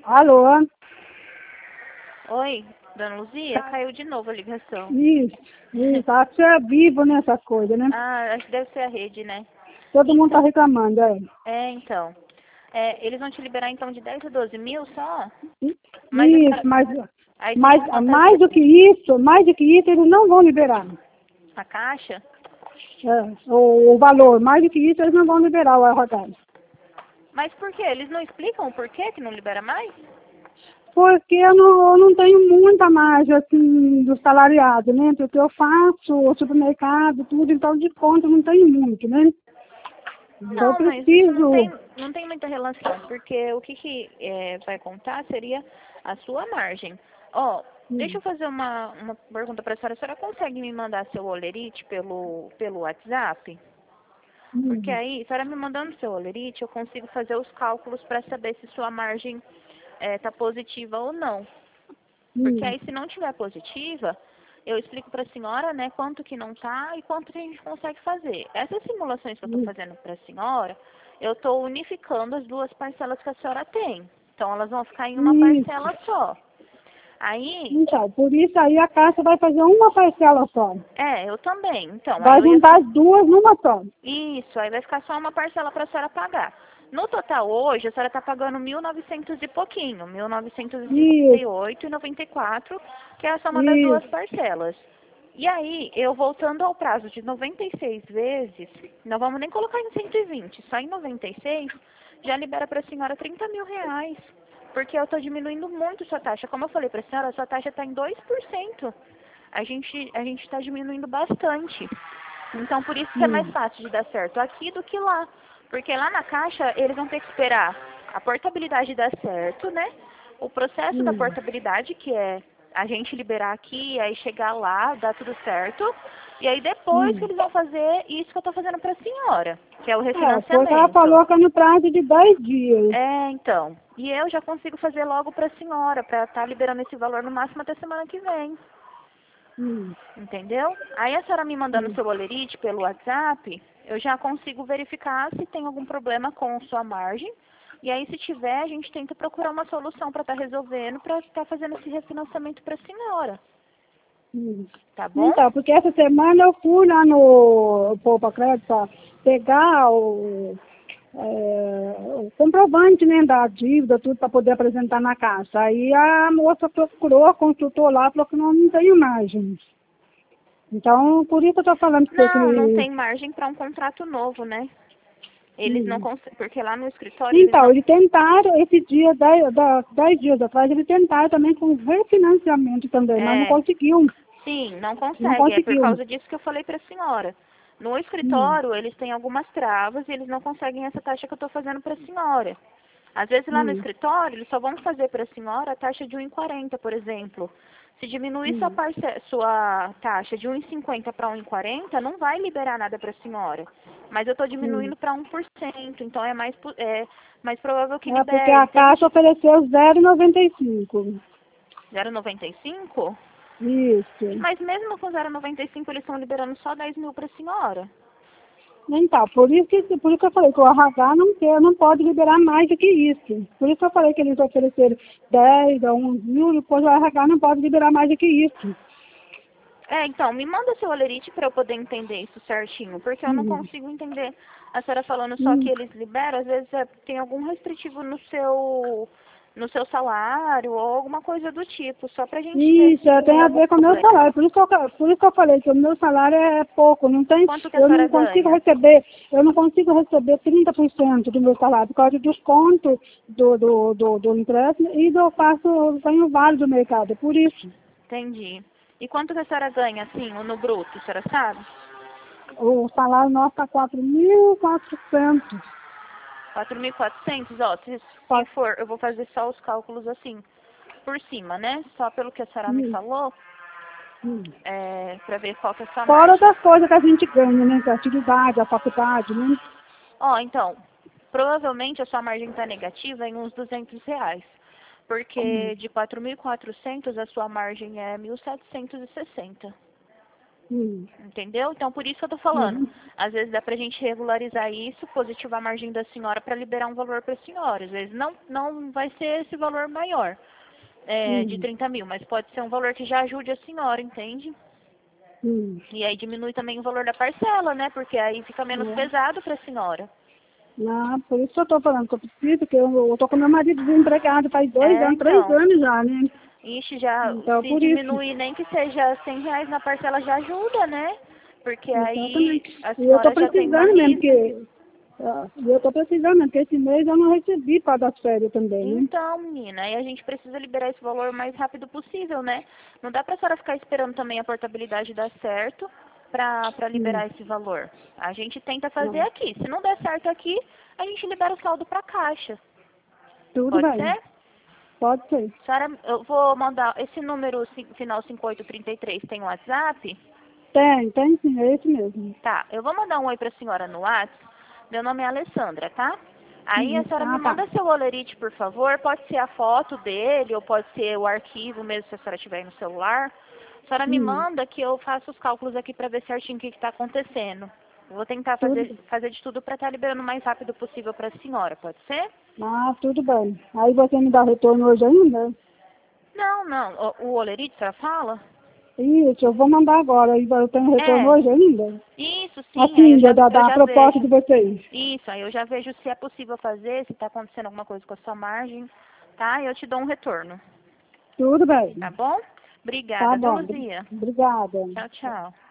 Alô? Oi, dona Luzia, caiu de novo a ligação. Isso. Acho que é vivo nessas coisas, né? Ah, acho que deve ser a rede, né? Todo mundo tá Então, reclamando, é. então. Eles vão te liberar então de 10 a 12 mil só? Mas a Isso, senhora... mas, Aí mas seriam quantas mais do que vezes? isso, eles não vão liberar. A caixa? É, o valor, mais do que isso, eles não vão liberar o rodado. Mas por quê? Eles não explicam o porquê que não libera mais? Porque eu não tenho muita margem, assim, do salariado, né? Porque eu faço o supermercado, tudo, então de conta eu não tenho muito, né? Então eu Não, mas isso preciso. não tem muita relação, porque o que vai contar seria a sua margem. Ó, deixa eu fazer uma pergunta para a senhora. A senhora consegue me mandar seu olerite pelo WhatsApp? Porque Hum, aí, a senhora me mandando seu olerite, eu consigo fazer os cálculos para saber se sua margem está positiva ou não. Porque hum, aí, se não tiver positiva, eu explico para a senhora, né, quanto que não tá e quanto que a gente consegue fazer. Essas simulações que eu estou hum. fazendo para a senhora, eu estou unificando as duas parcelas que a senhora tem. Então, elas vão ficar em uma Isso. parcela só. Aí, Então, por isso aí a Caixa vai fazer uma parcela só. eu também. Então, aí Vai eu ia juntar as duas numa só. Isso, aí vai ficar só uma parcela para a senhora pagar. No total hoje, a senhora está pagando 1.900 e pouquinho, mil novecentos e cinquenta e Isso, oito e 94, que é a soma das duas isso. parcelas. E aí, eu voltando ao prazo de 96 vezes, não vamos nem colocar em 120, só em 96, já libera para a senhora 30 mil reais. Porque eu estou diminuindo muito sua taxa. Como eu falei para a senhora, sua taxa está em 2%. A gente está diminuindo bastante. Então, por isso que é mais Hum, fácil de dar certo aqui do que lá. Porque lá na caixa, eles vão ter que esperar a portabilidade dar certo, né? O processo da hum, portabilidade, que é a gente liberar aqui, aí chegar lá, dar tudo certo. E aí depois que hum. eles vão fazer isso que eu tô fazendo pra senhora, que é o Foi o que ela refinanciamento. falou que é no prazo de 10 dias. Então. E eu já consigo fazer logo pra senhora, pra estar liberando esse valor no máximo até semana que vem. Hum, Entendeu? Aí a senhora me mandando hum. seu bolerite pelo WhatsApp, eu já consigo verificar se tem algum problema com sua margem. E aí, se tiver, a gente tenta procurar uma solução para estar resolvendo, para estar fazendo esse refinanciamento para a senhora. Hum. Tá bom? Então, porque essa semana eu fui lá no Poupa Crédito para pegar o comprovante, né, da dívida, tudo para poder apresentar na caixa. Aí a moça procurou, consultou lá, falou que não tenho margem. Então, por isso eu estou falando que você Não que. tem margem para um contrato novo, né? Eles não Hum. conseguem, porque lá no escritório eles Então, não... eles tentaram, esse dia, 10 dias atrás, eles tentaram também com refinanciamento também, mas não É, conseguiu. sim, não Não consegue. É por conseguiu. causa disso que eu falei para a senhora. No Hum, escritório, eles têm algumas travas e eles não conseguem essa taxa que eu estou fazendo para a senhora. Às vezes lá no hum, escritório, eles só vão fazer para a senhora a taxa de 1,40, por exemplo. Se diminuir hum, sua taxa de 1,50 para 1,40, não vai liberar nada para a senhora. Mas eu estou hum. diminuindo para 1%, então é mais provável que É porque libere, a Caixa entende? ofereceu 0,95. 0,95? Isso. Mas mesmo com 0,95, eles estão liberando só 10 mil para a senhora. Então, por isso que eu falei que o RH não pode liberar mais do que isso. Por isso que eu falei que eles ofereceram 10 a 11 mil, depois o RH não pode liberar mais do que isso. Então, me manda seu olerite para eu poder entender isso certinho, porque eu não Hum, consigo entender a senhora falando só que hum. eles liberam, às vezes tem algum restritivo no seu salário ou alguma coisa do tipo, só pra gente ver Isso, se tem tem a algum ver com o meu problema. salário. Por isso que eu falei que o meu salário é pouco. Não tem, Quanto que a eu não senhora consigo ganha? receber, eu não consigo receber 30% do meu salário, por causa do desconto do empréstimo e eu ganho vale do mercado. Por isso, Entendi. E quanto que a senhora ganha, assim, no bruto, a senhora sabe? o salário nosso está 4.400. 4.400, ó, se for, eu vou fazer só os cálculos assim, por cima, né? Só pelo que a senhora me Hum, falou, hum. pra ver qual que é a sua Fora margem. das coisas que a gente ganha, né? Que é a atividade, a faculdade, né? Ó, então, provavelmente a sua margem está negativa em uns R$ 200, Hum. porque de 4.400 a sua margem é 1.760. Entendeu? Então, por isso que eu tô falando. Uhum. Às vezes dá pra gente regularizar isso, positivar a margem da senhora para liberar um valor para a senhora. Às vezes não vai ser esse valor maior, de Uhum. 30 mil, mas pode ser um valor que já ajude a senhora, entende? Uhum. E aí diminui também o valor da parcela, né? Porque aí fica menos É. pesado para a senhora. Não, por isso que eu tô falando que eu preciso, porque eu tô com meu marido desempregado faz 2 anos, três Então, anos já, né? ixi, já, Então, se por isso. diminuir nem que seja R$ 100 na parcela já ajuda, né? Porque aí Exatamente. a E eu tô senhora já tem uma precisando mesmo, lista. porque eu tô precisando mesmo, porque esse mês eu não recebi para das férias também, né? Então, menina, aí a gente precisa liberar esse valor o mais rápido possível, né? Não dá pra senhora ficar esperando também a portabilidade dar certo pra Hum, liberar esse valor. A gente tenta fazer não. aqui. Se não der certo aqui, a gente libera o saldo pra caixa. Tudo Pode bem. ser? Pode ser. Senhora, eu vou mandar esse número final 5833 tem WhatsApp? Tem sim, é esse mesmo. Tá, eu vou mandar um oi pra senhora no WhatsApp. Meu nome é Alessandra, tá? Aí a senhora me Ah, tá. manda seu olerite, por favor. Pode ser a foto dele ou pode ser o arquivo mesmo, se a senhora tiver aí no celular. A senhora me Hum, manda que eu faço os cálculos aqui pra ver certinho o que está acontecendo. Eu vou tentar fazer, tudo. fazer de tudo pra estar liberando o mais rápido possível pra senhora, pode ser? Tudo bem. Aí você me dá retorno hoje ainda? Não, não. O olerite, a senhora fala? Isso, eu vou mandar agora. Aí eu tenho retorno É, hoje ainda? isso sim, aí Assim, eu da já proposta vejo. de vocês. Isso, aí eu já vejo se é possível fazer, se está acontecendo alguma coisa com a sua margem, tá? E eu te dou um retorno, Tudo tá bem. bom? Tá Obrigada, viu, bom. Luzia? Obrigada. Tchau, tchau.